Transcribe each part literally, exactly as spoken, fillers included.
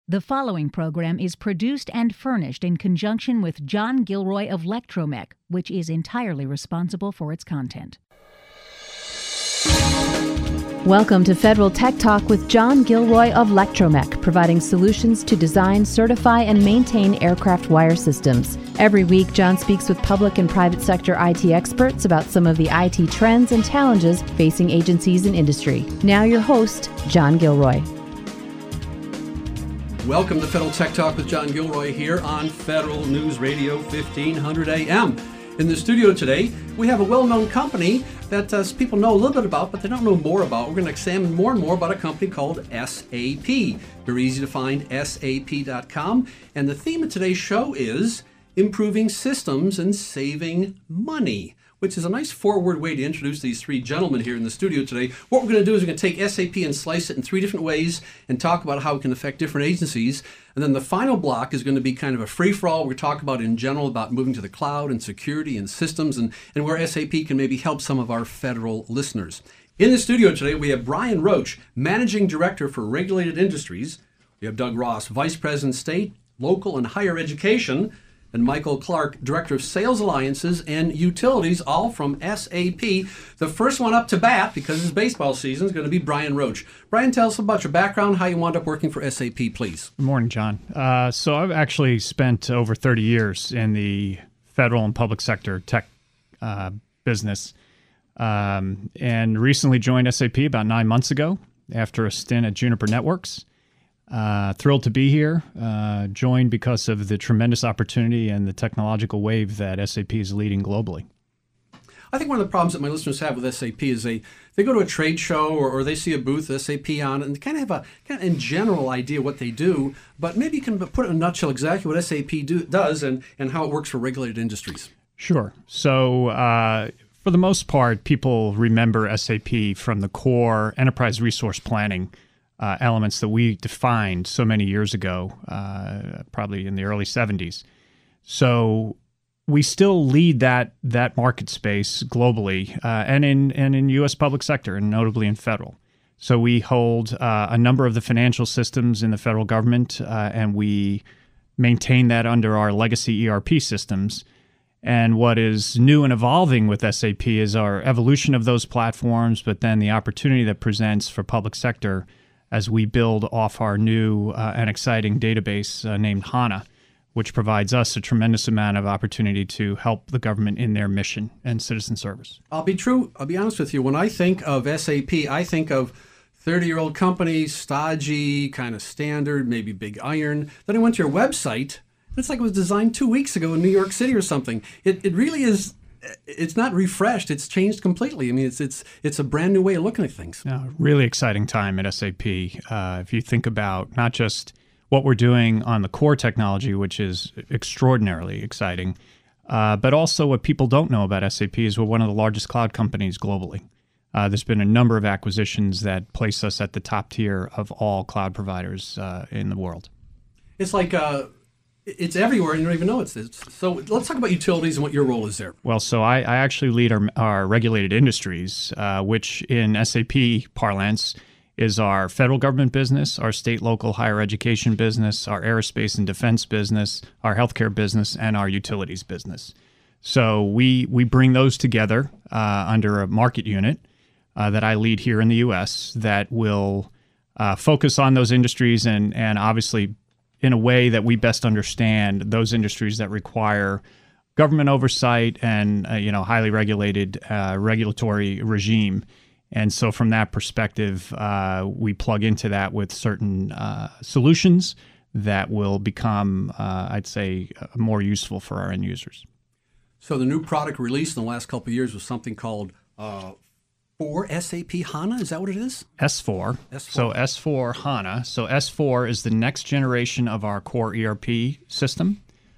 The following program is produced and furnished in conjunction with John Gilroy of Lectromech, which is entirely responsible for its content. Welcome to Federal Tech Talk with John Gilroy of Lectromech, providing solutions to design, certify, and maintain aircraft wire systems. Every week, John speaks with public and private sector I T experts about some of the I T trends and challenges facing agencies and industry. Now your host, John Gilroy. Welcome to Federal Tech Talk with John Gilroy here on Federal News Radio fifteen hundred A M. In the studio today, we have a well-known company that uh, people know a little bit about, but they don't know more about. We're going to examine more and more about a company called S A P. Very easy to find, S A P dot com. And the theme of today's show is improving systems and saving money, which is a nice forward way to introduce these three gentlemen here in the studio today. What we're going to do is we're going to take S A P and slice it in three different ways and talk about how it can affect different agencies. And then the final block is going to be kind of a free-for-all. We're going to talk about in general about moving to the cloud and security and systems and, and where S A P can maybe help some of our federal listeners. In the studio today, we have Brian Roach, Managing Director for Regulated Industries. We have Doug Ross, Vice President State, Local, and Higher Education, and Michael Clark, Director of Sales Alliances and Utilities, all from S A P. The first one up to bat, because it's baseball season, is going to be Brian Roach. Brian, tell us about your background, how you wound up working for S A P, please. Good morning, John. Uh, so I've actually spent over thirty years in the federal and public sector tech uh, business, um, and recently joined S A P about nine months ago after a stint at Juniper Networks. Uh, thrilled to be here, uh, joined because of the tremendous opportunity and the technological wave that S A P is leading globally. I think one of the problems that my listeners have with S A P is they, they go to a trade show or, or they see a booth with S A P on it and they kind of have a kind of in general idea what they do, but maybe you can put it in a nutshell exactly what S A P do, does and, and how it works for regulated industries. Sure. So uh, for the most part, people remember S A P from the core enterprise resource planning Uh, elements that we defined so many years ago, uh, probably in the early seventies. So we still lead that that market space globally uh, and in and in U S public sector, and notably in federal. So we hold uh, a number of the financial systems in the federal government, uh, and we maintain that under our legacy E R P systems. And what is new and evolving with S A P is our evolution of those platforms, but then the opportunity that presents for public sector as we build off our new uh, and exciting database uh, named HANA, which provides us a tremendous amount of opportunity to help the government in their mission and citizen service. I'll be true. I'll be honest with you. When I think of S A P, I think of thirty-year-old companies, stodgy, kind of standard, maybe big iron. Then I went to your website. It's like it was designed two weeks ago in New York City or something. It it really is. It's not refreshed. It's changed completely. I mean, it's it's it's a brand new way of looking at things. Yeah, really exciting time at S A P. Uh, if you think about not just what we're doing on the core technology, which is extraordinarily exciting, uh, but also what people don't know about S A P is we're one of the largest cloud companies globally. Uh, there's been a number of acquisitions that place us at the top tier of all cloud providers uh, in the world. It's like... Uh, It's everywhere, and you don't even know it's this. So let's talk about utilities and what your role is there. Well, so I, I actually lead our, our regulated industries, uh, which in S A P parlance is our federal government business, our state, local, higher education business, our aerospace and defense business, our healthcare business, and our utilities business. So we we bring those together uh, under a market unit uh, that I lead here in the U S that will uh, focus on those industries and and obviously in a way that we best understand those industries that require government oversight and uh, you know highly regulated uh, regulatory regime. And so from that perspective, uh, we plug into that with certain uh, solutions that will become, uh, I'd say, uh, more useful for our end users. So the new product released in the last couple of years was something called uh, For S A P HANA, is that what it is? S four. S four. So S four HANA. So S four is the next generation of our core E R P system.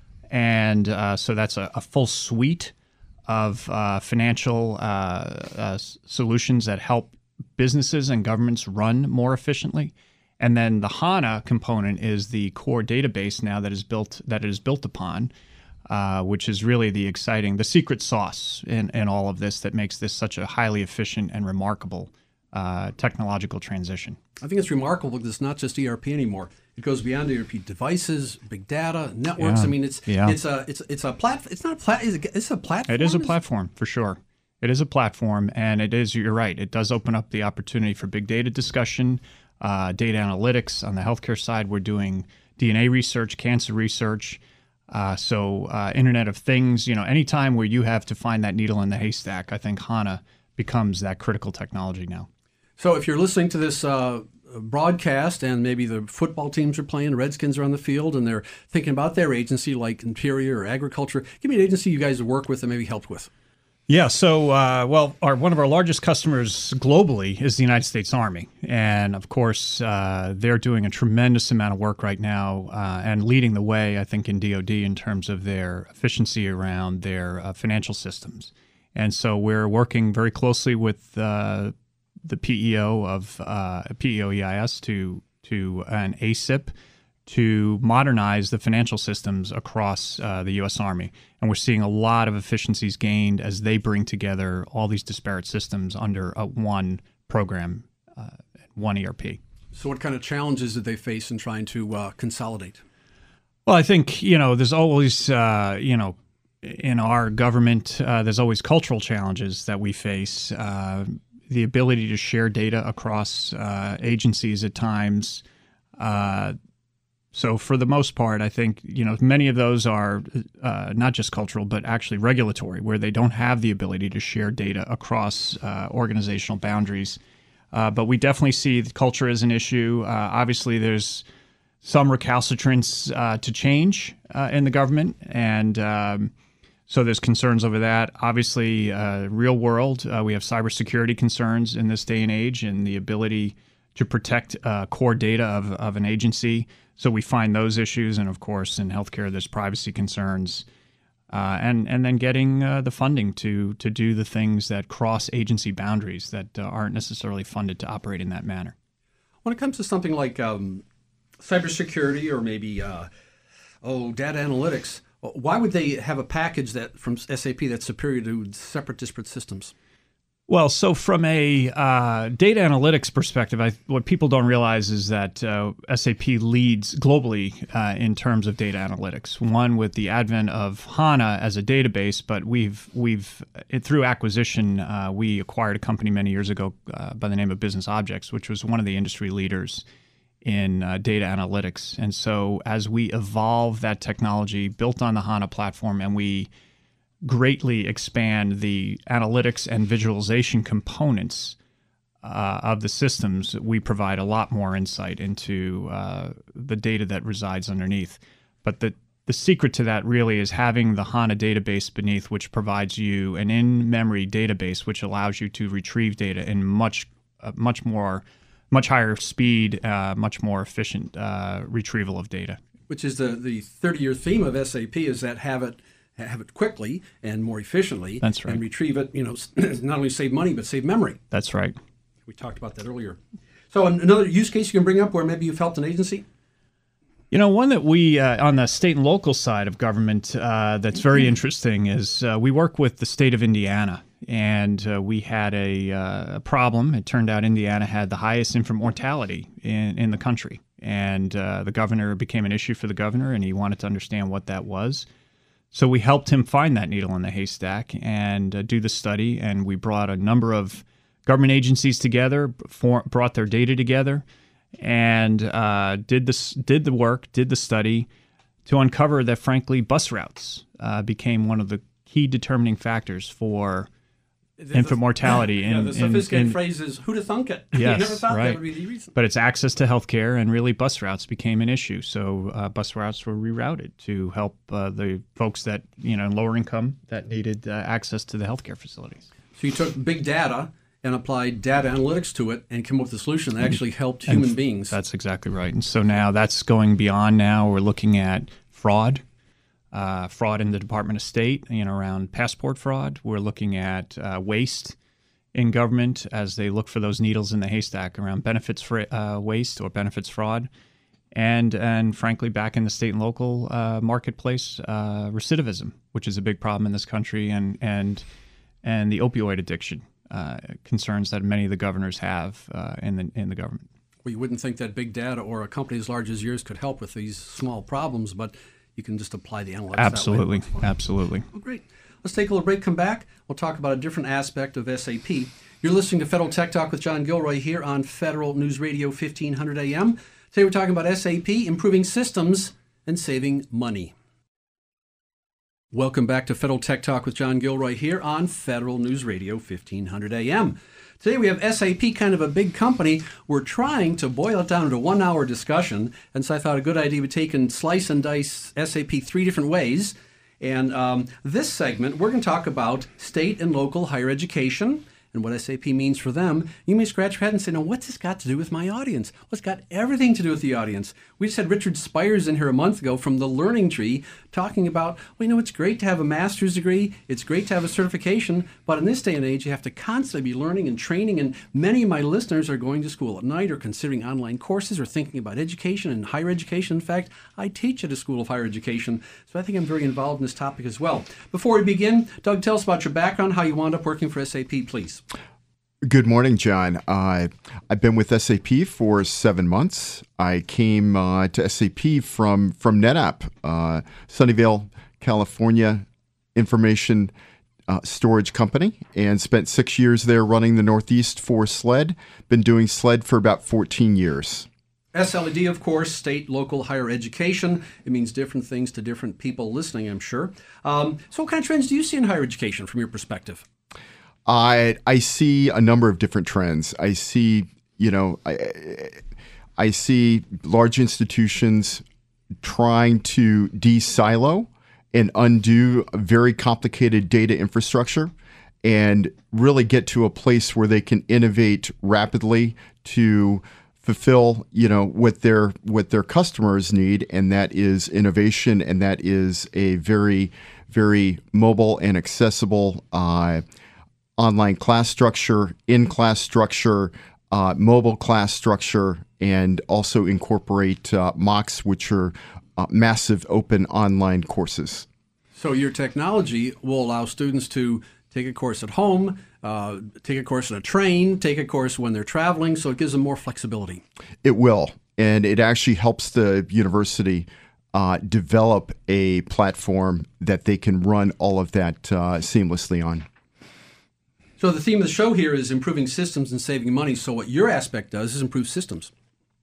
And uh, so that's a, a full suite of uh, financial uh, uh, solutions that help businesses and governments run more efficiently. And then the HANA component is the core database now that is built that it is built upon. Uh, which is really the exciting, the secret sauce in, in all of this that makes this such a highly efficient and remarkable uh, technological transition. I think it's remarkable because it's not just E R P anymore. It goes beyond E R P. Devices, big data, networks. Yeah. I mean, it's Yeah. it's a it's it's a plat. It's not a plat. It's a platform. It is a platform for sure. It is a platform, and it is. You're right. It does open up the opportunity for big data discussion, uh, data analytics. On the healthcare side, we're doing D N A research, cancer research. Uh, so uh, Internet of Things. You know, anytime where you have to find that needle in the haystack, I think HANA becomes that critical technology now. So if you're listening to this uh, broadcast and maybe the football teams are playing, the Redskins are on the field, and they're thinking about their agency like Interior or Agriculture, give me an agency you guys have worked with and maybe helped with. Yeah, so, uh, well, our, one of our largest customers globally is the United States Army. And, of course, uh, they're doing a tremendous amount of work right now uh, and leading the way, I think, in D O D in terms of their efficiency around their uh, financial systems. And so we're working very closely with uh, the P E O of uh, P E O E I S to to an A S I P to modernize the financial systems across uh, the U S Army. And we're seeing a lot of efficiencies gained as they bring together all these disparate systems under a one program, uh, one E R P. So what kind of challenges did they face in trying to uh, consolidate? Well, I think, you know, there's always, uh, you know, in our government, uh, there's always cultural challenges that we face. Uh, the ability to share data across uh, agencies at times. Uh, so for the most part, I think, you know, many of those are uh, not just cultural, but actually regulatory, where they don't have the ability to share data across uh, organizational boundaries. Uh, but we definitely see the culture as an issue. Uh, obviously, there's some recalcitrance uh, to change uh, in the government, and um, so there's concerns over that. Obviously, uh, real world, uh, we have cybersecurity concerns in this day and age, and the ability to protect uh, core data of, of an agency. So we find those issues, and of course, in healthcare, there's privacy concerns, uh, and and then getting uh, the funding to to do the things that cross agency boundaries that uh, aren't necessarily funded to operate in that manner. When it comes to something like um, cybersecurity or maybe uh, oh data analytics, why would they have a package that from S A P that's superior to separate disparate systems? Well, so from a uh, data analytics perspective, I, what people don't realize is that uh, S A P leads globally uh, in terms of data analytics. One, with the advent of HANA as a database, but we've we've it, through acquisition, uh, we acquired a company many years ago uh, by the name of Business Objects, which was one of the industry leaders in uh, data analytics. And so, as we evolve that technology built on the HANA platform, and we greatly expand the analytics and visualization components uh, of the systems, we provide a lot more insight into uh, the data that resides underneath. But the, the secret to that really is having the HANA database beneath, which provides you an in-memory database, which allows you to retrieve data in much, uh, much more, much higher speed, uh, much more efficient uh, retrieval of data. Which is the the thirty-year theme of S A P, is that have it have it quickly and more efficiently. That's right. And retrieve it, you know, not only save money, but save memory. That's right. We talked about that earlier. So another use case you can bring up where maybe you've helped an agency? You know, one that we, uh, on the state and local side of government, uh, that's very interesting is uh, we work with the state of Indiana, and uh, we had a, uh, a problem. It turned out Indiana had the highest infant mortality in, in the country, and uh, the governor became an issue for the governor, and he wanted to understand what that was. So we helped him find that needle in the haystack and uh, do the study, and we brought a number of government agencies together, for, brought their data together, and uh, did this, did the work, did the study to uncover that, frankly, bus routes uh, became one of the key determining factors for the, infant mortality. Yeah, in, the sophisticated in, in, phrase is, who'd have thunk it? Yes, you never thought right. that would be the reason. But it's access to healthcare, and really bus routes became an issue. So uh, bus routes were rerouted to help uh, the folks that, you know, lower income that needed uh, access to the healthcare facilities. So you took big data and applied data analytics to it and came up with a solution that actually helped human and beings. That's exactly right. And so now that's going beyond now. We're looking at fraud, uh, fraud in the Department of State, you know, around passport fraud. We're looking at uh, waste in government as they look for those needles in the haystack around benefits for, uh, waste or benefits fraud. And, and frankly, back in the state and local uh, marketplace, uh, recidivism, which is a big problem in this country, and, and, and the opioid addiction. uh, concerns that many of the governors have uh, in the in the government. Well, you wouldn't think that big data or a company as large as yours could help with these small problems, but you can just apply the analytics. Absolutely, that way. absolutely. Well, great. Let's take a little break, come back. We'll talk about a different aspect of S A P. You're listening to Federal Tech Talk with John Gilroy here on Federal News Radio fifteen hundred A M. Today we're talking about S A P, improving systems and saving money. Welcome back to Federal Tech Talk with John Gilroy here on Federal News Radio fifteen hundred A M. Today we have S A P, kind of a big company. We're trying to boil it down into one hour discussion, and so I thought a good idea would take and slice and dice S A P three different ways. And um, this segment, we're going to talk about state and local higher education and what S A P means for them. You may scratch your head and say, now, what's this got to do with my audience? Well, it's got everything to do with the audience. We just had Richard Spires in here a month ago from the Learning Tree talking about, well, you know, it's great to have a master's degree. It's great to have a certification. But in this day and age, you have to constantly be learning and training. And many of my listeners are going to school at night or considering online courses or thinking about education and higher education. In fact, I teach at a school of higher education. So I think I'm very involved in this topic as well. Before we begin, Doug, tell us about your background, how you wound up working for S A P, please. Good morning, John. Uh, I've been with S A P for seven months. I came uh, to S A P from from NetApp, uh, Sunnyvale, California, information uh, storage company, and spent six years there running the Northeast for SLED. Been doing SLED for about fourteen years. S L E D, of course, state, local, higher education. It means different things to different people listening, I'm sure. Um, so what kind of trends do you see in higher education from your perspective? I I see a number of different trends. I see, you know, I, I see large institutions trying to de-silo and undo a very complicated data infrastructure and really get to a place where they can innovate rapidly to fulfill, you know, what their what their customers need, and that is innovation, and that is a very, very mobile and accessible uh, online class structure, in-class structure, uh, mobile class structure, and also incorporate uh, MOOCs, which are uh, massive open online courses. So your technology will allow students to take a course at home, uh, take a course on a train, take a course when they're traveling, so it gives them more flexibility. It will, and it actually helps the university uh, develop a platform that they can run all of that uh, seamlessly on. So the theme of the show here is improving systems and saving money. So what your aspect does is improve systems.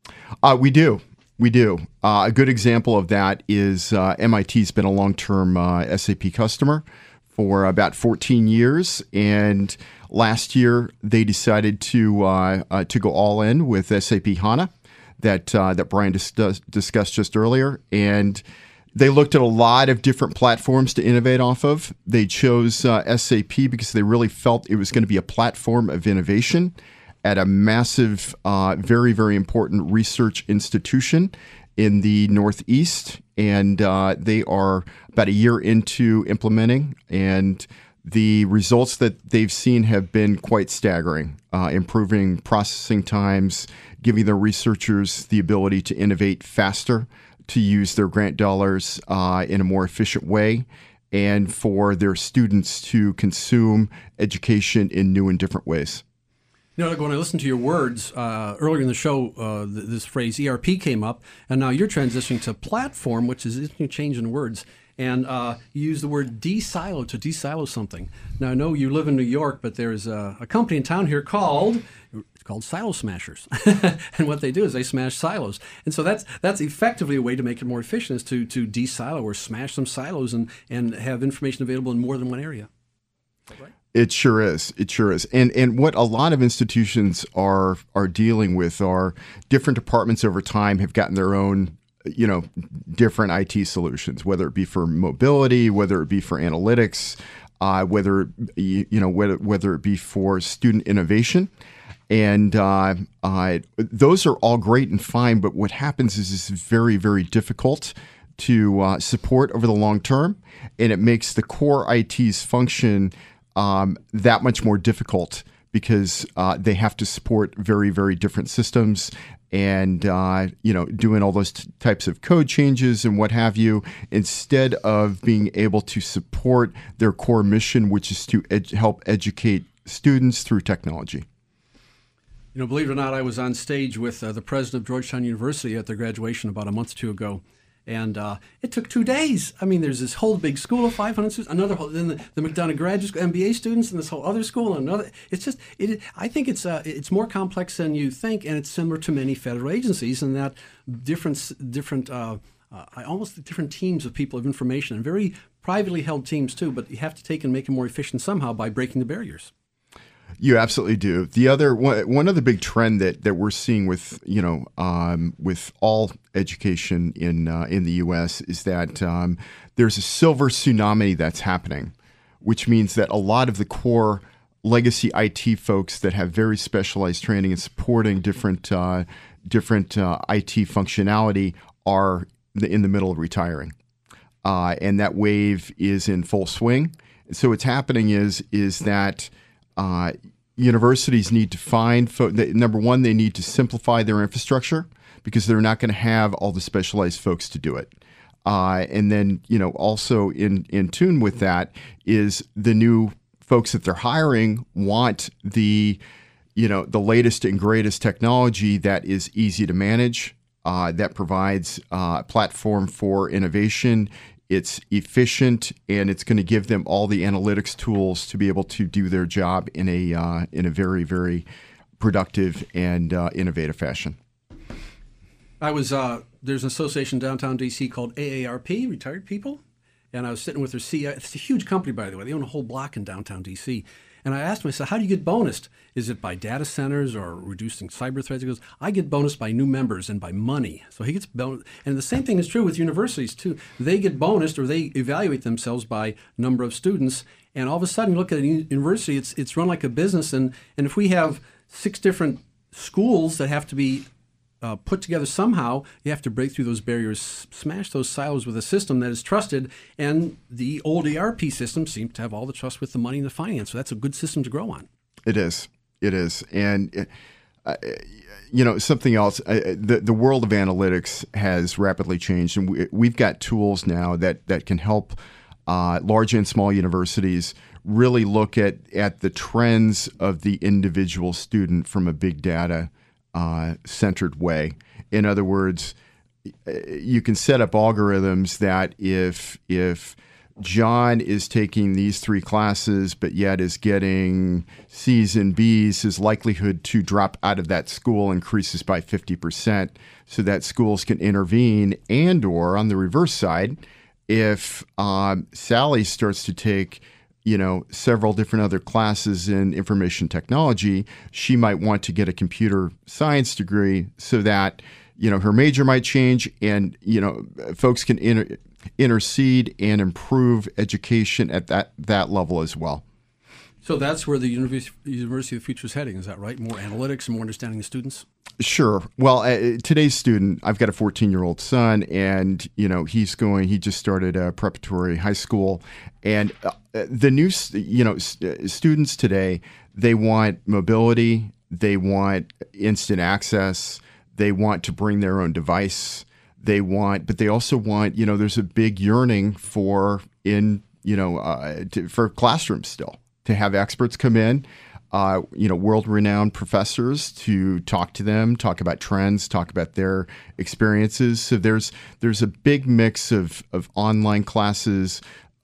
Uh, we do. We do. Uh, a good example of that is uh, M I T's been a long-term uh, S A P customer for about fourteen years, and last year they decided to uh, uh, to go all in with S A P HANA that uh, that Brian dis- discussed just earlier, and they looked at a lot of different platforms to innovate off of. They chose uh, S A P because they really felt it was going to be a platform of innovation at a massive, uh, very, very important research institution in the Northeast. And uh, they are about a year into implementing, and the results that they've seen have been quite staggering, uh, improving processing times, giving their researchers the ability to innovate faster, to use their grant dollars uh, in a more efficient way, and for their students to consume education in new and different ways. You know, when I listened to your words uh, earlier in the show, uh, th- this phrase E R P came up, and now you're transitioning to platform, which is a change in words. And uh, you use the word de-silo, to de-silo something. Now, I know you live in New York, but there's a, a company in town here called it's called Silo Smashers. And what they do is they smash silos. And so that's that's effectively a way to make it more efficient, is to, to de-silo or smash some silos and, and have information available in more than one area. Right? It sure is. It sure is. And and what a lot of institutions are are dealing with are different departments over time have gotten their own, you know, different I T solutions, whether it be for mobility, whether it be for analytics, uh, whether you know whether whether it be for student innovation. And uh, uh, those are all great and fine, but what happens is it's very, very difficult to uh, support over the long term, and it makes the core I T's function um, that much more difficult because uh, they have to support very, very different systems, and uh, you know, doing all those t- types of code changes and what have you, instead of being able to support their core mission, which is to ed- help educate students through technology. You know, believe it or not, I was on stage with uh, the president of Georgetown University at their graduation about a month or two ago. And uh, it took two days. I mean, there's this whole big school of five hundred students, another whole, then the, the McDonough Graduate School, M B A students, and this whole other school, and another. It's just, it. I think it's uh, it's more complex than you think, and it's similar to many federal agencies in that different, different, uh, uh, almost different teams of people of information, and very privately held teams too. But you have to take and make them more efficient somehow by breaking the barriers. You absolutely do. The other one, one other big trend that, that we're seeing with you know um, with all education in uh, in the U S is that um, there's a silver tsunami that's happening, which means that a lot of the core legacy I T folks that have very specialized training and supporting different uh, different uh, I T functionality are in the middle of retiring, uh, and that wave is in full swing. So what's happening is is that Uh, universities need to find, fo- they, number one, they need to simplify their infrastructure because they're not going to have all the specialized folks to do it. Uh, and then, you know, also in, in tune with that is the new folks that they're hiring want the, you know, the latest and greatest technology that is easy to manage, uh, that provides uh, a platform for innovation. It's efficient, and it's going to give them all the analytics tools to be able to do their job in a uh, in a very, very productive and uh, innovative fashion. I was uh, there's an association downtown D C called A A R P, Retired People, and I was sitting with their C E O. It's a huge company, by the way. They own a whole block in downtown D C. And I asked him, I said, how do you get bonused? Is it by data centers or reducing cyber threats? He goes, I get bonused by new members and by money. So he gets bonus. And the same thing is true with universities, too. They get bonused, or they evaluate themselves by number of students. And all of a sudden, you look at a university, it's it's run like a business. And, and if we have six different schools that have to be Uh, put together somehow, you have to break through those barriers, smash those silos with a system that is trusted, and the old E R P system seems to have all the trust with the money and the finance, so that's a good system to grow on. It is. It is. And, uh, you know, something else, uh, the, the world of analytics has rapidly changed, and we, we've got tools now that, that can help uh, large and small universities really look at, at the trends of the individual student from a big data Uh, centered way. In other words, you can set up algorithms that if if John is taking these three classes but yet is getting C's and B's, his likelihood to drop out of that school increases by fifty percent, so that schools can intervene. And or on the reverse side, if um, Sally starts to take you know, several different other classes in information technology, she might want to get a computer science degree so that, you know, her major might change, and, you know, folks can inter- intercede and improve education at that, that level as well. So that's where the University, University of the Future is heading, is that right? More analytics and more understanding of students? Sure. Well, uh, today's student, I've got a fourteen-year-old son, and, you know, he's going, he just started a preparatory high school, and uh, the new, you know, st- students today, they want mobility, they want instant access, they want to bring their own device, they want, but they also want, you know, there's a big yearning for in, you know, uh, to, for classrooms still, to have experts come in, uh, you know, world-renowned professors to talk to them, talk about trends, talk about their experiences. So there's there's a big mix of of online classes,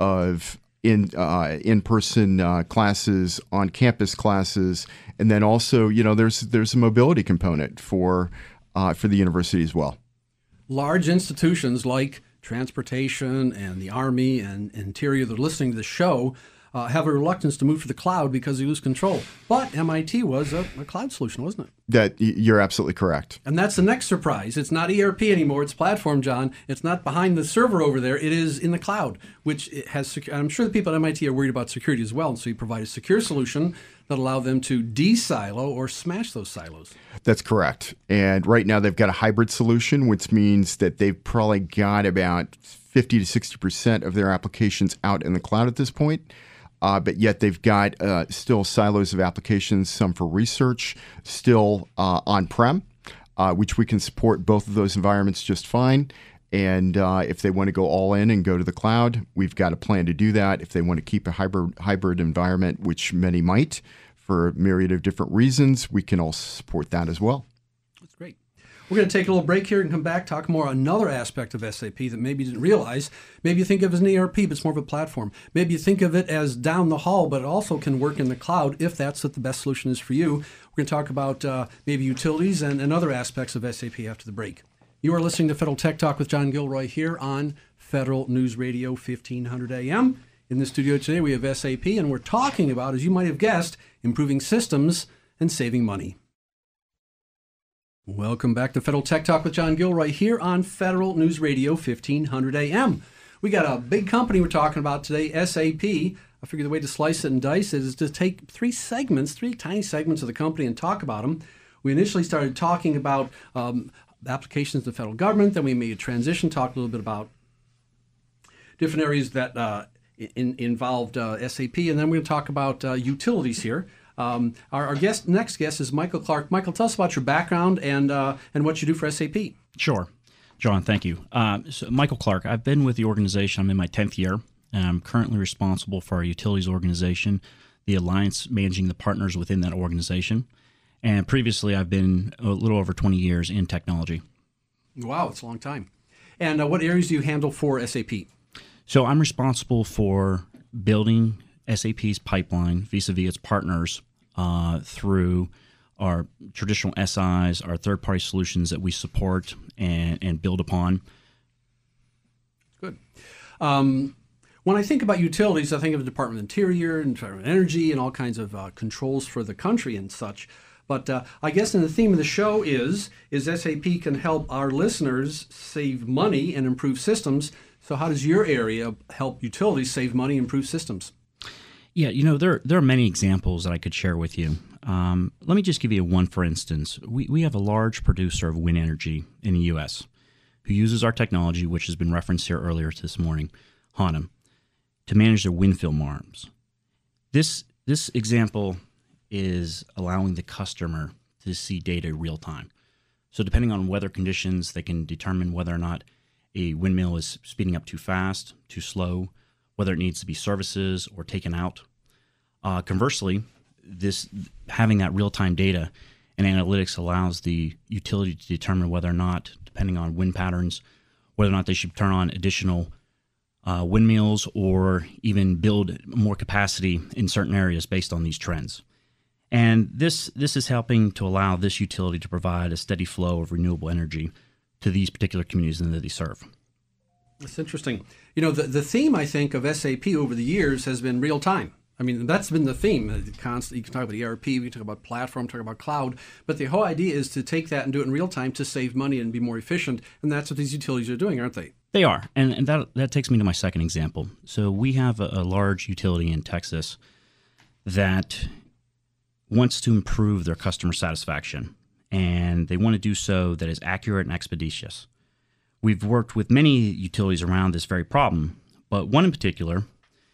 of in uh, in-person uh, classes, on-campus classes, and then also, you know, there's there's a mobility component for uh, for the university as well. Large institutions like transportation and the Army and Interior that are listening to the show Uh, have a reluctance to move to the cloud because they lose control. But M I T was a, a cloud solution, wasn't it? That you're absolutely correct. And that's the next surprise. It's not E R P anymore. It's platform, John. It's not behind the server over there. It is in the cloud, which it has. Secu- I'm sure the people at M I T are worried about security as well. And so you provide a secure solution that allow them to de-silo or smash those silos. That's correct. And right now they've got a hybrid solution, which means that they've probably got about fifty to sixty percent of their applications out in the cloud at this point. Uh, but yet they've got uh, still silos of applications, some for research, still uh, on-prem, uh, which we can support both of those environments just fine. And uh, if they want to go all in and go to the cloud, we've got a plan to do that. If they want to keep a hybrid hybrid environment, which many might, for a myriad of different reasons, we can also support that as well. That's great. We're going to take a little break here and come back, talk more on another aspect of S A P that maybe you didn't realize. Maybe you think of it as an E R P, but it's more of a platform. Maybe you think of it as down the hall, but it also can work in the cloud if that's what the best solution is for you. We're going to talk about uh, maybe utilities and, and other aspects of S A P after the break. You are listening to Federal Tech Talk with John Gilroy here on Federal News Radio fifteen hundred A M. In the studio today, we have S A P, and we're talking about, as you might have guessed, improving systems and saving money. Welcome back to Federal Tech Talk with John Gilroy here on Federal News Radio fifteen hundred A M. We got a big company we're talking about today, S A P. I figure the way to slice it and dice it is to take three segments, three tiny segments of the company and talk about them. We initially started talking about um, applications to the federal government, then we made a transition, talked a little bit about different areas that uh, in, involved uh, S A P, and then we're going to talk about uh, utilities here. Um, our, our guest, next guest is Michael Clark. Michael, tell us about your background and uh, and what you do for S A P. Sure. John, thank you. Uh, so Michael Clark, I've been with the organization. I'm in my tenth year, and I'm currently responsible for our utilities organization, the alliance managing the partners within that organization. And previously, I've been a little over twenty years in technology. Wow, it's a long time. And uh, what areas do you handle for S A P? So I'm responsible for building S A P's pipeline vis-a-vis its partners uh, through our traditional S Is, our third-party solutions that we support and, and build upon. Good. Um, when I think about utilities, I think of the Department of Interior and Department of Energy and all kinds of uh, controls for the country and such. But uh, I guess in the theme of the show is, is S A P can help our listeners save money and improve systems. So how does your area help utilities save money and improve systems? Yeah, you know, there there are many examples that I could share with you. Um, let me just give you one, for instance. We, we have a large producer of wind energy in the U S who uses our technology, which has been referenced here earlier this morning, Hanum, to manage their wind farm arms. This, this example is allowing the customer to see data in real time. So depending on weather conditions, they can determine whether or not a windmill is speeding up too fast, too slow, whether it needs to be services or taken out. Uh, conversely, this having that real-time data and analytics allows the utility to determine whether or not, depending on wind patterns, whether or not they should turn on additional uh, windmills or even build more capacity in certain areas based on these trends. And this this is helping to allow this utility to provide a steady flow of renewable energy to these particular communities that they serve. That's interesting. You know, the, the theme, I think, of S A P over the years has been real time. I mean, that's been the theme. Constant, you can talk about E R P, we can talk about platform, talk about cloud, but the whole idea is to take that and do it in real time to save money and be more efficient, and that's what these utilities are doing, aren't they? They are, and, and that that takes me to my second example. So we have a, a large utility in Texas that wants to improve their customer satisfaction, and they want to do so that is accurate and expeditious. We've worked with many utilities around this very problem, but one in particular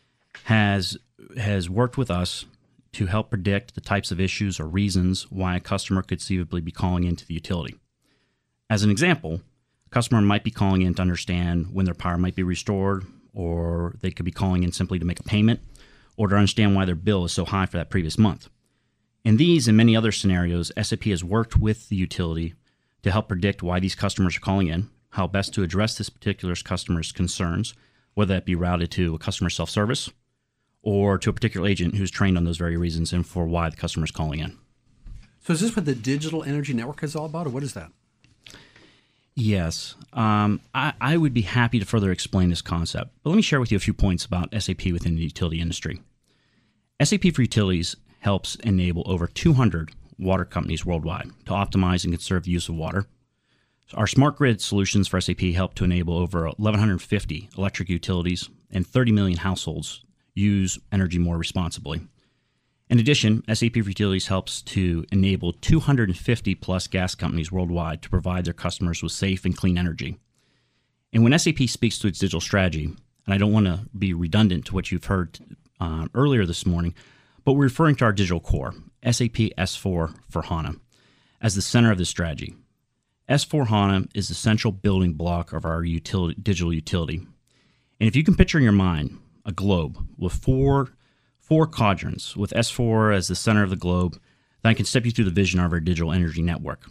has has worked with us to help predict the types of issues or reasons why a customer could conceivably be calling into the utility. As an example, a customer might be calling in to understand when their power might be restored, or they could be calling in simply to make a payment, or to understand why their bill is so high for that previous month. In these and many other scenarios, S A P has worked with the utility to help predict why these customers are calling in, how best to address this particular customer's concerns, whether that be routed to a customer self-service or to a particular agent who's trained on those very reasons and for why the customer is calling in. So is this what the Digital Energy Network is all about, or what is that? Yes. Um, I, I would be happy to further explain this concept, but let me share with you a few points about S A P within the utility industry. S A P for Utilities helps enable over two hundred water companies worldwide to optimize and conserve the use of water. Our smart grid solutions for S A P help to enable over eleven fifty electric utilities and thirty million households use energy more responsibly. In addition, S A P for Utilities helps to enable two hundred fifty plus gas companies worldwide to provide their customers with safe and clean energy. And when S A P speaks to its digital strategy, and I don't want to be redundant to what you've heard uh, earlier this morning, but we're referring to our digital core, S A P S four for HANA, as the center of this strategy. S four HANA is the central building block of our utility, digital utility. And if you can picture in your mind a globe with four, four quadrants, with S four as the center of the globe. Then I can step you through the vision of our digital energy network.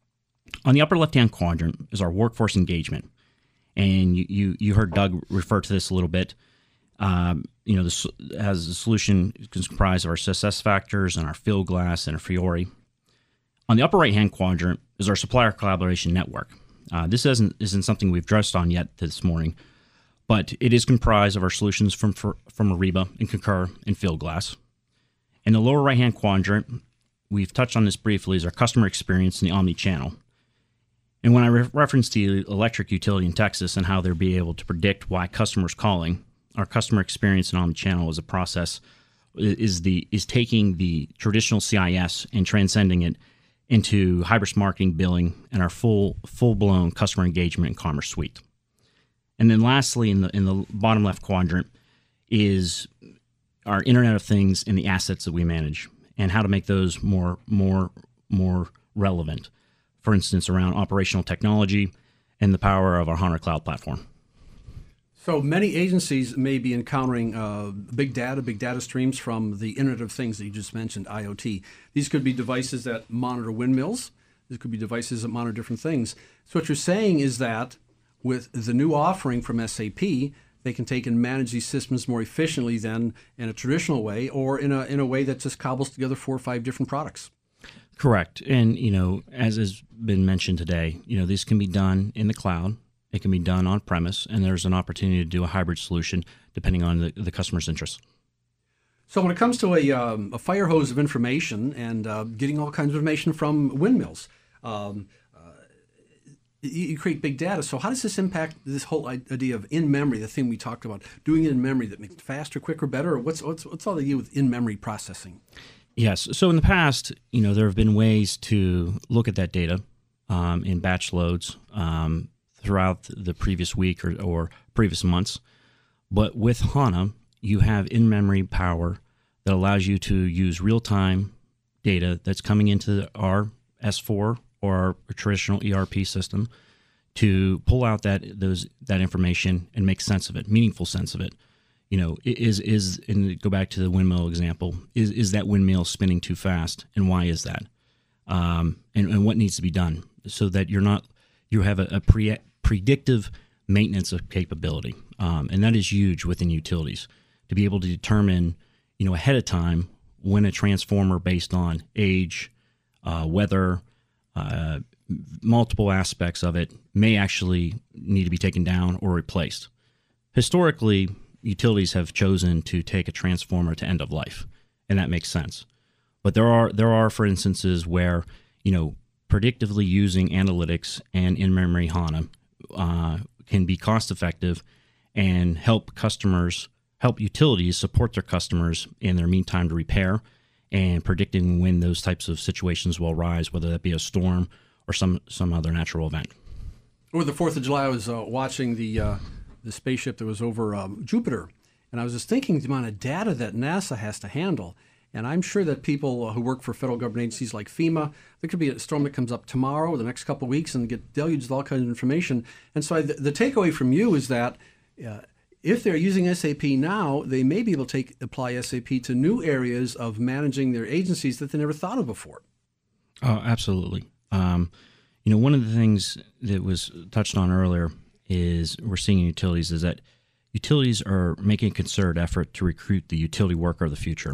On the upper left-hand quadrant is our workforce engagement. And you, you, you heard Doug refer to this a little bit. Um, you know, this has a solution comprised of our success factors and our field glass and our Fiori. On the upper right-hand quadrant is our supplier collaboration network. Uh, this isn't, isn't something we've addressed on yet this morning, but it is comprised of our solutions from, from Ariba and Concur and field glass. In the lower right-hand quadrant, we've touched on this briefly, is our customer experience in the omni-channel. And when I re- reference the electric utility in Texas and how they'll be able to predict why customers calling, our customer experience in omni-channel is a process, is the is taking the traditional C I S and transcending it into Hybris marketing, billing, and our full full-blown customer engagement and commerce suite. And then lastly, in the in the bottom left quadrant, is our Internet of Things and the assets that we manage, and how to make those more more more relevant. For instance, around operational technology and the power of our HANA Cloud platform. So many agencies may be encountering uh, big data, big data streams from the Internet of Things that you just mentioned, I O T. These could be devices that monitor windmills. These could be devices that monitor different things. So what you're saying is that with the new offering from S A P, they can take and manage these systems more efficiently than in a traditional way, or in a in a way that just cobbles together four or five different products. Correct. And, you know, as has been mentioned today, you know, this can be done in the cloud. It can be done on premise, and there's an opportunity to do a hybrid solution depending on the, the customer's interests. So when it comes to a, um, a fire hose of information and uh, getting all kinds of information from windmills, um, uh, you, you create big data. So how does this impact this whole idea of in-memory, the thing we talked about, doing it in memory that makes it faster, quicker, better? Or what's, what's, what's all the idea with in-memory processing? Yes. So in the past, you know, there have been ways to look at that data um, in batch loads um, throughout the previous week or, or previous months. But with HANA, you have in-memory power that allows you to use real-time data that's coming into our S four or our traditional E R P system to pull out that those that information and make sense of it, meaningful sense of it. You know, is is and go back to the windmill example. Is is that windmill spinning too fast, and why is that? Um, and, and what needs to be done so that you're not you have a, a pre, predictive maintenance of capability, um, and that is huge within utilities to be able to determine, you know, ahead of time when a transformer based on age, uh, weather, uh, multiple aspects of it may actually need to be taken down or replaced. Historically, utilities have chosen to take a transformer to end of life, and that makes sense. But there are there are for instances where, you know, predictively using analytics and in-memory HANA uh, can be cost effective and help customers, help utilities support their customers in their mean time to repair and predicting when those types of situations will arise, whether that be a storm or some some other natural event. Over the fourth of July, I was uh, watching the uh, the spaceship that was over um, Jupiter, and I was just thinking the amount of data that NASA has to handle. And I'm sure that people who work for federal government agencies like FEMA, there could be a storm that comes up tomorrow or the next couple of weeks and get deluged with all kinds of information. And so I, the, the takeaway from you is that uh, if they're using S A P now, they may be able to take, apply S A P to new areas of managing their agencies that they never thought of before. Oh, absolutely. Um, you know, one of the things that was touched on earlier is we're seeing in utilities is that utilities are making a concerted effort to recruit the utility worker of the future.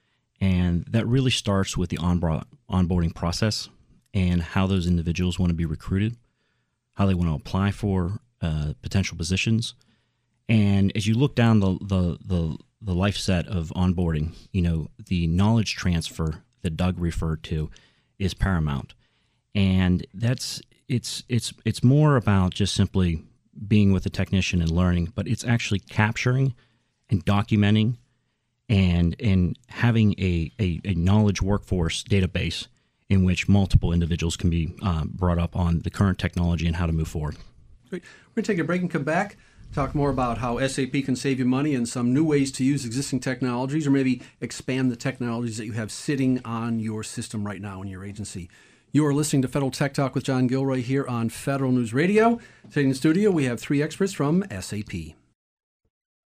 And that really starts with the onboard, onboarding process and how those individuals want to be recruited, how they want to apply for uh, potential positions. And as you look down the, the, the, the life set of onboarding, you know, the knowledge transfer that Doug referred to is paramount. And that's it's it's it's more about just simply being with the technician and learning, but it's actually capturing and documenting and and having a, a, a knowledge workforce database in which multiple individuals can be um, brought up on the current technology and how to move forward. Great. We're going to take a break and come back, talk more about how S A P can save you money and some new ways to use existing technologies, or maybe expand the technologies that you have sitting on your system right now in your agency. You are listening to Federal Tech Talk with John Gilroy here on Federal News Radio. Today in the studio, we have three experts from S A P.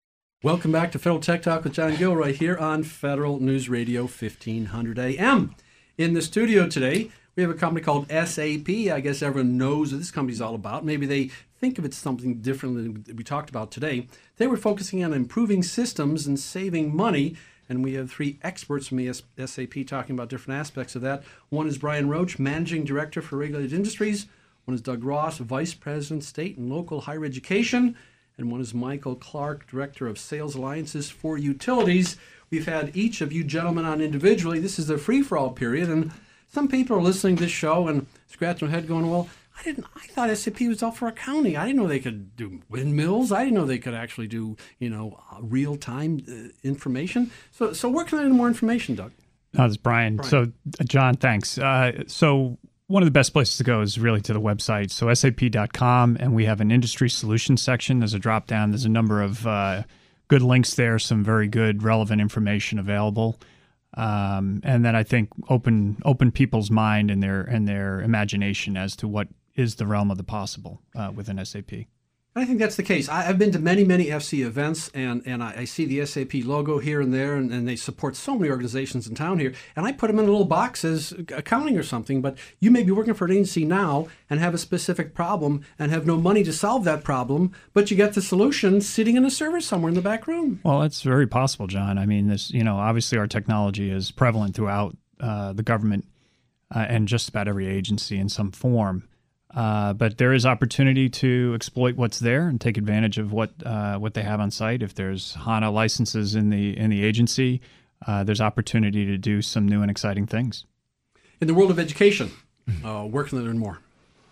Welcome back to Federal Tech Talk with John Gilroy here on Federal News Radio fifteen hundred A M. In the studio today, we have a company called S A P. I guess everyone knows what this company's all about. Maybe they think of it something different than we talked about today. They were focusing on improving systems and saving money, and we have three experts from the S A P talking about different aspects of that. One is Brian Roach, Managing Director for Regulated Industries. One is Doug Ross, Vice President, State and Local Higher Education. And one is Michael Clark, Director of Sales Alliances for Utilities. We've had each of you gentlemen on individually. This is the free-for-all period, and some people are listening to this show and scratching their head going, well, I didn't. I thought S A P was all for accounting. I didn't know they could do windmills. I didn't know they could actually do, you know, uh, real-time uh, information. So, so where can I get more information, Doug? No, this is Brian. Brian. So, uh, John, thanks. Uh, so, one of the best places to go is really to the website. So, S A P dot com, and we have an industry solutions section. There's a drop-down. There's a number of uh, good links there, some very good, relevant information available. Um, and then I think open open people's mind and their and their imagination as to what is the realm of the possible uh, within S A P. I think that's the case. I, I've been to many, many F C events, and, and I, I see the S A P logo here and there, and, and they support so many organizations in town here. And I put them in a little box as accounting or something, but you may be working for an agency now and have a specific problem and have no money to solve that problem, but you get the solution sitting in a server somewhere in the back room. Well, it's very possible, John. I mean, this, you know, obviously our technology is prevalent throughout uh, the government uh, and just about every agency in some form. Uh, but there is opportunity to exploit what's there and take advantage of what uh, what they have on site. If there's HANA licenses in the in the agency, uh, there's opportunity to do some new and exciting things. In the world of education, uh, where can they learn more?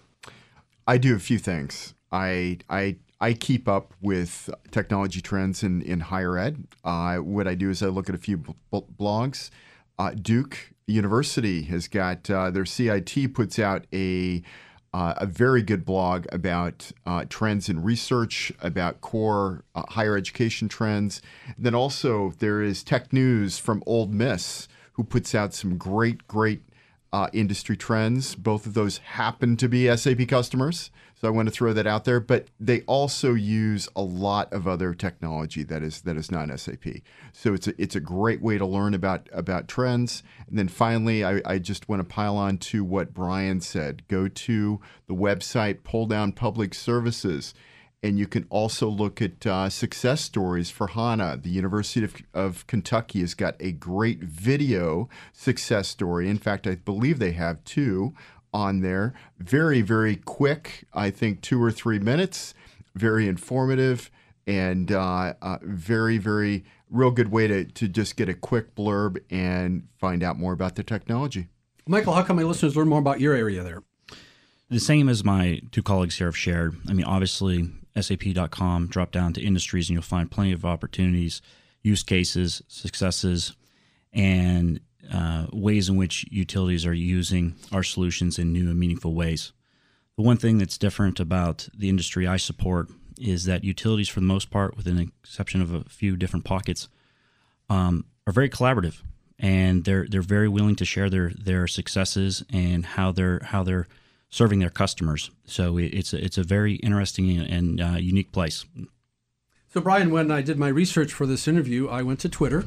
I do a few things. I I I keep up with technology trends in in higher ed. Uh, what I do is I look at a few b- blogs. Uh, Duke University has got uh, their C I T puts out a Uh, a very good blog about uh, trends in research, about core uh, higher education trends. And then also there is Tech News from Ole Miss, who puts out some great, great uh, industry trends. Both of those happen to be S A P customers, so I want to throw that out there. But they also use a lot of other technology that is that is not S A P. So it's a, it's a great way to learn about about trends. And then finally, I, I just want to pile on to what Brian said. Go to the website, pull down public services, and you can also look at uh, success stories for HANA. The University of, of Kentucky has got a great video success story. In fact, I believe they have two on there. Very, very quick, I think two or three minutes, very informative, and uh, uh, very, very real good way to, to just get a quick blurb and find out more about the technology. Michael, how can my listeners learn more about your area there? The same as my two colleagues here have shared. I mean, obviously, S A P dot com, drop down to industries, and you'll find plenty of opportunities, use cases, successes, and uh, ways in which utilities are using our solutions in new and meaningful ways. The one thing that's different about the industry I support is that utilities, for the most part, with an exception of a few different pockets, um, are very collaborative, and they're they're very willing to share their their successes and how they're how they're serving their customers. So it's a, it's a very interesting and uh, unique place. So, Brian, when I did my research for this interview, I went to Twitter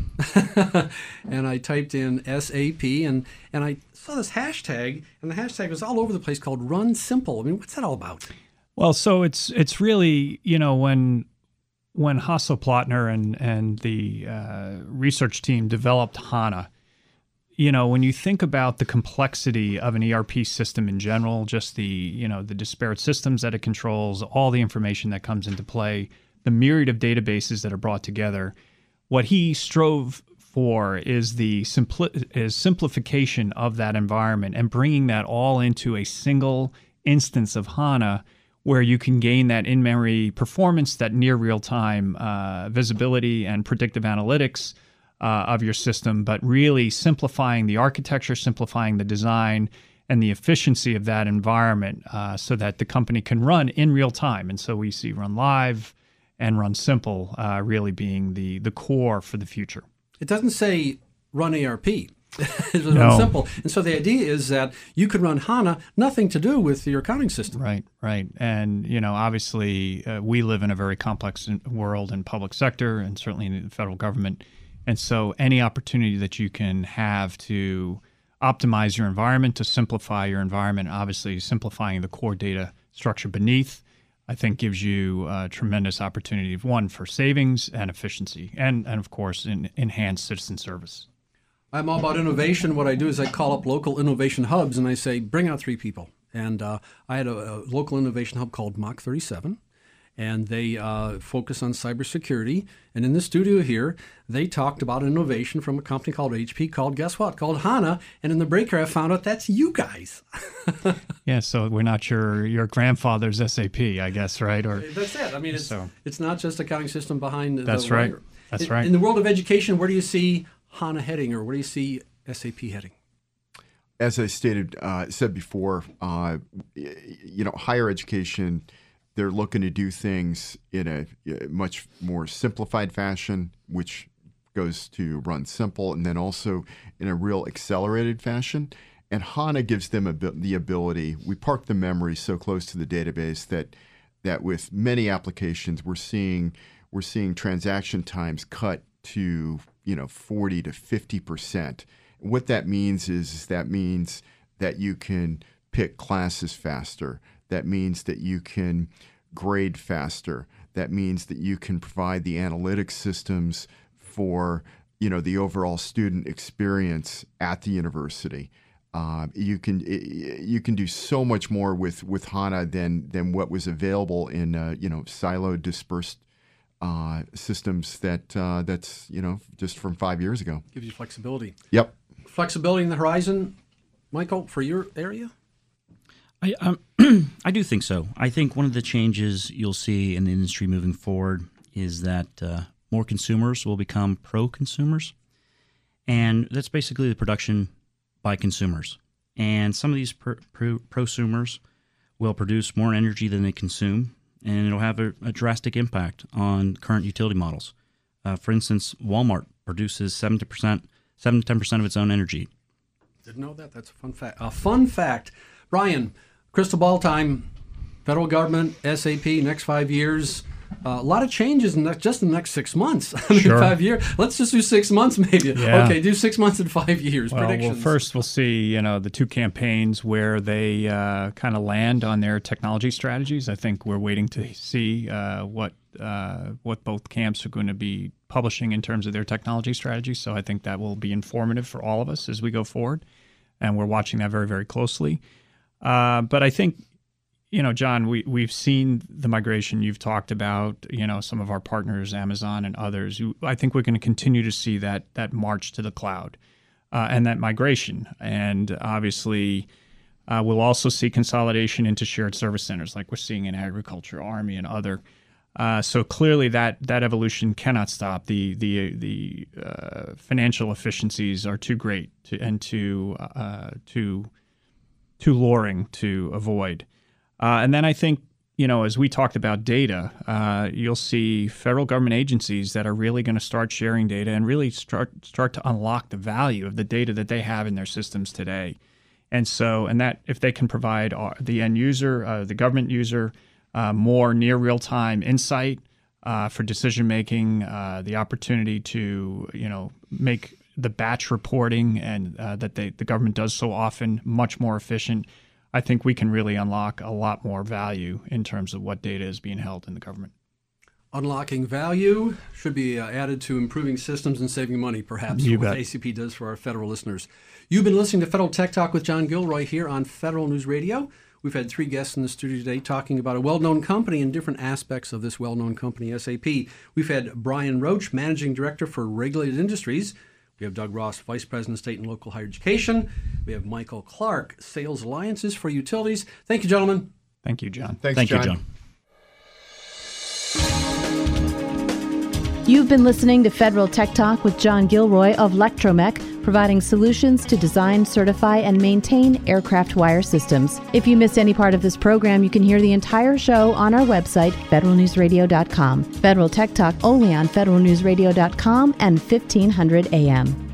and I typed in S A P, and, and I saw this hashtag, and the hashtag was all over the place called Run Simple. I mean, what's that all about? Well, so it's it's really, you know, when when Hasso Plattner and, and the uh, research team developed HANA, you know, when you think about the complexity of an E R P system in general, just the, you know, the disparate systems that it controls, all the information that comes into play, the myriad of databases that are brought together, what he strove for is the simpli- is simplification of that environment and bringing that all into a single instance of HANA where you can gain that in-memory performance, that near real-time uh, visibility and predictive analytics Uh, of your system, but really simplifying the architecture, simplifying the design, and the efficiency of that environment uh, so that the company can run in real time. And so we see Run Live and Run Simple uh, really being the, the core for the future. It doesn't say Run E R P. It's No. simple. And so the idea is that you could run HANA, nothing to do with your accounting system. Right, right. And, you know, obviously uh, we live in a very complex in- world in public sector and certainly in the federal government. And so any opportunity that you can have to optimize your environment, to simplify your environment, obviously simplifying the core data structure beneath, I think gives you a tremendous opportunity, one, for savings and efficiency, and, and of course, in, enhanced citizen service. I'm all about innovation. What I do is I call up local innovation hubs and I say, bring out three people. And uh, I had a, a local innovation hub called Mach thirty-seven, and they uh, focus on cybersecurity. And in the studio here, they talked about innovation from a company called H P called, guess what, called HANA. And in the break here, I found out that's you guys. Yeah, so we're not your your grandfather's S A P, I guess, right? Or That's it. I mean, it's, So- it's not just accounting system behind the That's right. wire. That's in, right. In the world of education, where do you see HANA heading, or where do you see S A P heading? As I stated, uh, said before, uh, y- you know, higher education, they're looking to do things in a uh, much more simplified fashion, which goes to run simple, and then also in a real accelerated fashion. And HANA gives them a, the ability. We park the memory so close to the database that that with many applications, we're seeing we're seeing transaction times cut to you know forty to fifty percent. What that means is, is that means that you can pick classes faster. That means that you can grade faster. That means that you can provide the analytics systems for you know the overall student experience at the university. Uh, you can you can do so much more with, with HANA than than what was available in uh, you know siloed dispersed uh, systems that uh, that's you know just from five years ago. Gives you flexibility. Yep. Flexibility in the horizon, Michael, for your area? I um, I do think so. I think one of the changes you'll see in the industry moving forward is that uh, more consumers will become pro-consumers, and that's basically the production by consumers. And some of these pro- pro- prosumers will produce more energy than they consume, and it'll have a, a drastic impact on current utility models. Uh, for instance, Walmart produces seventy percent, seven to ten percent of its own energy. Didn't know that. That's a fun fact. A fun fact. Brian, crystal ball time, federal government, S A P, next five years. Uh, a lot of changes in the, just in the next six months. I mean, Sure. five years. Let's just do six months, maybe. Yeah. Okay, do six months and five years. Well, Predictions. well, first we'll see, you know, the two campaigns where they uh, kind of land on their technology strategies. I think we're waiting to see uh, what uh, what both camps are going to be publishing in terms of their technology strategies. So I think that will be informative for all of us as we go forward, and we're watching that very, very closely. Uh, but I think, you know, John, we, we've seen the migration you've talked about, you know, some of our partners, Amazon and others. I think we're going to continue to see that that march to the cloud uh, and that migration. And obviously, uh, we'll also see consolidation into shared service centers like we're seeing in agriculture, Army, and other. Uh, so clearly that that evolution cannot stop. The the the uh, financial efficiencies are too great to, and too, uh, too, too luring to avoid. Uh, and then I think, you know, as we talked about data, uh, you'll see federal government agencies that are really going to start sharing data and really start start to unlock the value of the data that they have in their systems today. And so, and that if they can provide the end user, uh, the government user, uh, more near real-time insight uh, for decision making, uh, the opportunity to, you know, make the batch reporting and uh, that they, the government does so often much more efficient. I think we can really unlock a lot more value in terms of what data is being held in the government. Unlocking value should be uh, added to improving systems and saving money, perhaps, You what bet. A C P does for our federal listeners. You've been listening to Federal Tech Talk with John Gilroy here on Federal News Radio. We've had three guests in the studio today talking about a well-known company and different aspects of this well-known company, S A P. We've had Brian Roach, Managing Director for Regulated Industries. We have Doug Ross, Vice President, State and Local Higher Education. We have Michael Clark, Sales Alliances for Utilities. Thank you, gentlemen. Thank you, John. Thanks, Thank John. you, John. You've been listening to Federal Tech Talk with John Gilroy of Lectromech, providing solutions to design, certify, and maintain aircraft wire systems. If you missed any part of this program, you can hear the entire show on our website, federal news radio dot com. Federal Tech Talk only on federal news radio dot com and fifteen hundred A M.